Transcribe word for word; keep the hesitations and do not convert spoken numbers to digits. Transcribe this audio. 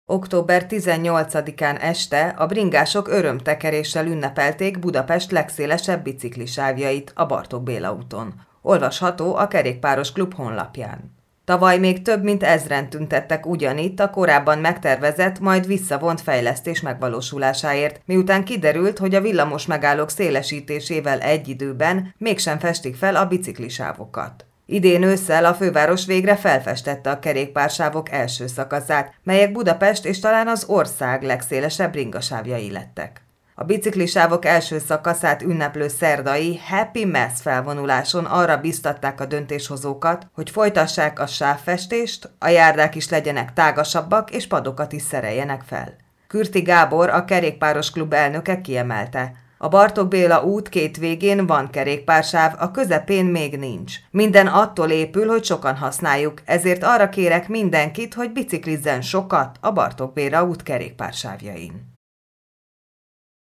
október tizennyolcadikán este a bringások örömtekeréssel ünnepelték Budapest legszélesebb biciklisávjait a Bartók Béla úton. Olvasható a Kerékpáros Klub honlapján. Tavaly még több mint ezren tüntettek ugyanitt a korábban megtervezett, majd visszavont fejlesztés megvalósulásáért, miután kiderült, hogy a villamos megállók szélesítésével egy időben mégsem festik fel a biciklisávokat. Idén ősszel a főváros végre felfestette a kerékpársávok első szakaszát, melyek Budapest és talán az ország legszélesebb ringasávjai lettek. A biciklisávok első szakaszát ünneplő szerdai Happy Mass felvonuláson arra biztatták a döntéshozókat, hogy folytassák a sávfestést, a járdák is legyenek tágasabbak és padokat is szereljenek fel. Kürti Gábor, a Kerékpáros Klub elnöke kiemelte: a Bartók Béla út két végén van kerékpársáv, a közepén még nincs. Minden attól épül, hogy sokan használjuk, ezért arra kérek mindenkit, hogy biciklizzen sokat a Bartók Béla út kerékpársávjain.